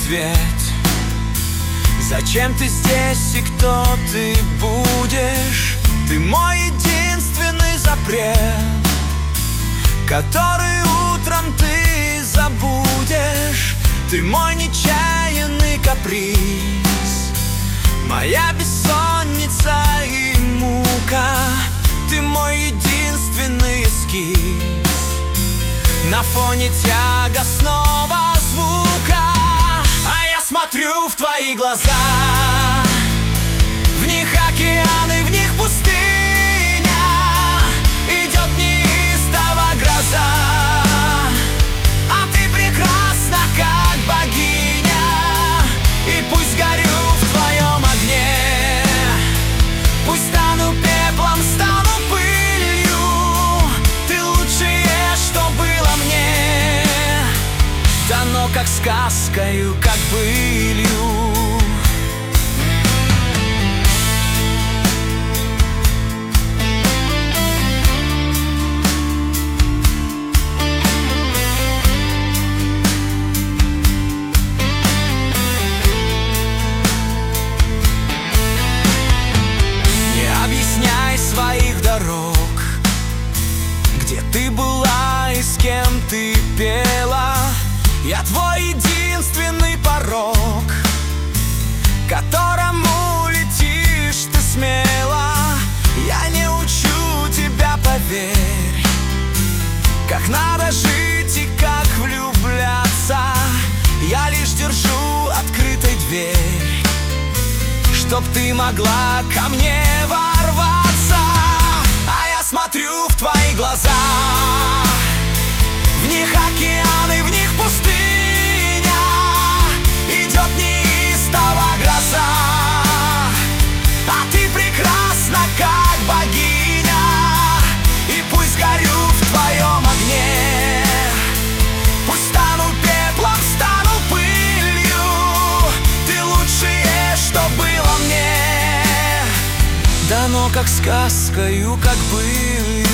ответь, зачем ты здесь и кто ты будешь? Ты мой единственный запрет, который утром ты забудешь. Ты мой нечаянный каприз, моя бессонница и мука. Ты мой единственный эскиз на фоне тягостного звука. А я смотрю в твои глаза, в них океаны, в них пустыня. Идет неистово гроза, а ты прекрасна, как богиня. И пусть горю в твоем огне, пусть стану пеплом, стану пылью. Ты лучшее, что было мне, дано как сказкою, как былью. Своих дорог, где ты была и с кем ты пела. Я твой единственный порог, к которому летишь ты смело. Я не учу тебя, поверь, как надо жить и как влюбляться. Я лишь держу открытой дверь, чтоб ты могла ко мне ворваться. А я смотрю в твои глаза, в них океаны, в них пустыня. Идет неистово гроза, а ты прекрасна, как богиня. И пусть горю в твоем огне, пусть стану пеплом, стану пылью. Ты лучшее, что было мне, дано как сказкою, как былью.